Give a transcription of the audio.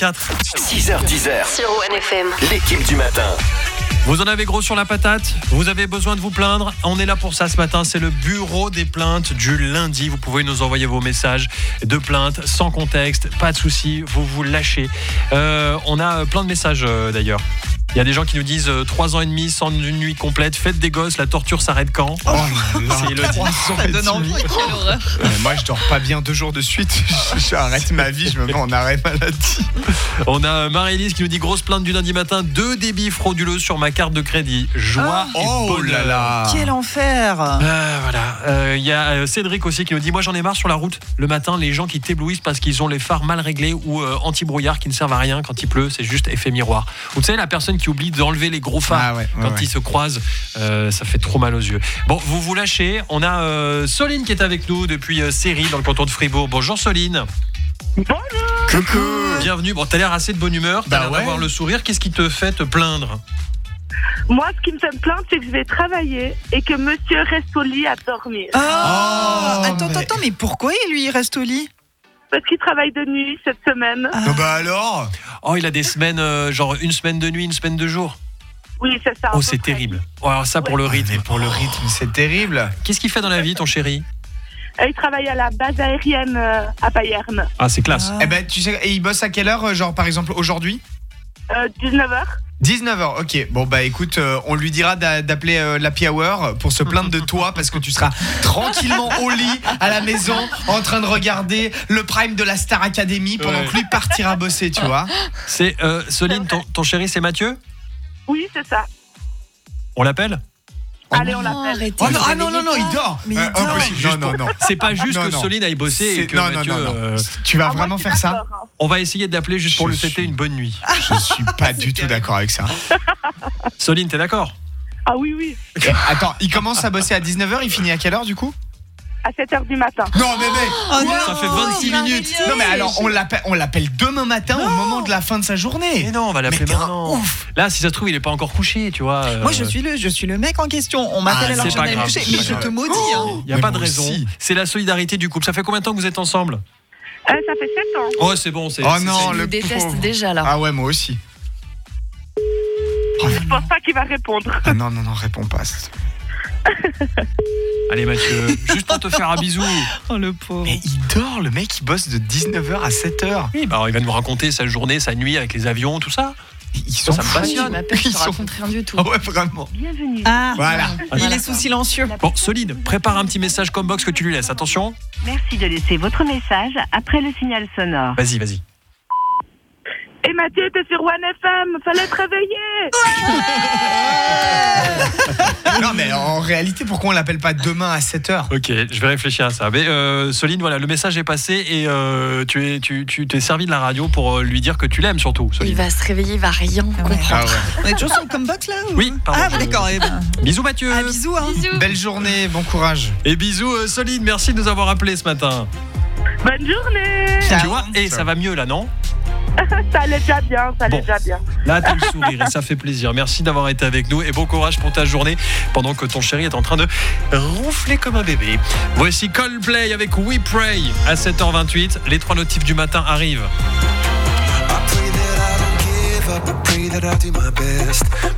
24. 6h10 sur ONFM. l'équipe du matin. Vous en avez gros sur la patate, vous avez besoin de vous plaindre, on est là pour ça ce matin, c'est le bureau des plaintes du lundi. Vous pouvez nous envoyer vos messages de plaintes sans contexte, pas de soucis, vous vous lâchez. On a plein de messages d'ailleurs. Il y a des gens qui nous disent 3 ans et demi sans une nuit complète, faites des gosses, la torture s'arrête quand? C'est Elodie. Ça donne envie. Quelle horreur. Moi, je dors pas bien 2 jours de suite. J'arrête ma vie, je me mets en arrêt maladie. On a Marie-Lise qui nous dit grosse plainte du lundi matin, 2 débits frauduleux sur ma carte de crédit. Joie et bonheur. là là. Quel enfer. Voilà. Il y a Cédric aussi qui nous dit moi j'en ai marre sur la route le matin, les gens qui t'éblouissent parce qu'ils ont les phares mal réglés ou anti-brouillard qui ne servent à rien quand il pleut, c'est juste effet miroir. Ou tu sais la personne qui oublie d'enlever les gros phares quand ils se croisent, ça fait trop mal aux yeux. Bon, vous vous lâchez. On a Soline qui est avec nous depuis Séry dans le canton de Fribourg. Bonjour Soline. Coucou. Bienvenue. Bon, t'as l'air assez de bonne humeur, t'as l'air d'avoir le sourire. Qu'est-ce qui te fait te plaindre? Moi, ce qui me fait me plaindre, c'est que je vais travailler et que monsieur reste au lit à dormir. Attends, mais pourquoi lui il reste au lit? Parce qu'il travaille de nuit cette semaine. Bah alors. Oh, il a des semaines, genre une semaine de nuit, une semaine de jour. Oui, c'est ça. Oh, c'est terrible. Oh, alors ça, pour le rythme. Pour le rythme, c'est terrible. Qu'est-ce qu'il fait dans la vie, ton chéri? Il travaille à la base aérienne à Bayern. Ah, c'est classe. Eh ben, tu sais, et il bosse à quelle heure, genre par exemple aujourd'hui? 19h. 19h, ok. Bon bah écoute, on lui dira d'appeler l'Happy Hour pour se plaindre de toi parce que tu seras tranquillement au lit à la maison en train de regarder le prime de la Star Academy pendant que lui partira bosser, tu vois. C'est Soline, ton chéri, c'est Mathieu? Oui, c'est ça. On l'appelle? Allez, on l'appelle. Arrêtez, Oh non, non, il dort. Mais il dort. Impossible. Non. C'est pas juste Non, que non. Soline aille bosser et que Non. Mathieu... Tu vas Ah, moi, vraiment je suis faire ça? d'accord, hein. On va essayer d'appeler juste pour Je lui souhaiter suis- une bonne nuit. Je suis pas du tout d'accord avec ça. Soline, t'es d'accord? Ah oui. Attends, il commence à bosser à 19h, il finit à quelle heure du coup? À 7h du matin. Non mais mec, Ça fait 26 minutes. non mais alors on l'appelle demain matin au moment de la fin de sa journée. Mais non, on va l'appeler Mais t'es un maintenant. ouf. Là, si ça se trouve, il est pas encore couché, tu vois. Moi je suis le mec en question. On m'appelle alors c'est que pas je grave, couché, c'est mais pas je grave. te maudis. Il y a Mais pas de moi raison. aussi. C'est la solidarité du couple. Ça fait combien de temps que vous êtes ensemble? Ça fait 7 ans. Oh, c'est bon. Oh non, Je le le déteste pauvre. déjà là. Ah ouais, moi aussi. Je pense pas qu'il va répondre. Ah non, réponds pas. Allez, Mathieu, juste pour te faire un bisou. Oh le pauvre. Mais il dort, le mec, il bosse de 19h à 7h. Oui, bah, alors, il va nous raconter sa journée, sa nuit avec les avions, tout ça. Ils sont Ça me fous. passionne. Tu m'appelles, je Ils te sont- raconte rien du tout. Ah ouais, vraiment. Bienvenue. Ah, Voilà. il est sous silencieux. Bon, Solide, prépare un petit message comme box que tu lui laisses. Attention. Merci de laisser votre message après le signal sonore. Vas-y. Et Mathieu, t'es sur OneFM. Fallait te réveiller. Non, mais en réalité, pourquoi on l'appelle pas demain à 7h? Ok, je vais réfléchir à ça. Mais Soline, voilà, le message est passé et tu t'es servi de la radio pour lui dire que tu l'aimes surtout, Il Soline. va se réveiller, il va rien comprendre. Ah ouais. On est toujours sur le comebox là ou... Oui, pardon. Ah d'accord. Bisous Mathieu. Ah bisous hein. Belle journée, bon courage. Et bisous Soline, merci de nous avoir appelés ce matin. Bonne journée. Tu vois, et ça va mieux là, non? Ça allait déjà bien. Là, t'as le sourire et ça fait plaisir. Merci d'avoir été avec nous et bon courage pour ta journée pendant que ton chéri est en train de ronfler comme un bébé. Voici Coldplay avec We Pray à 7h28. Les 3 notifs du matin arrivent. I pray that I don't give up, I pray that I do my best.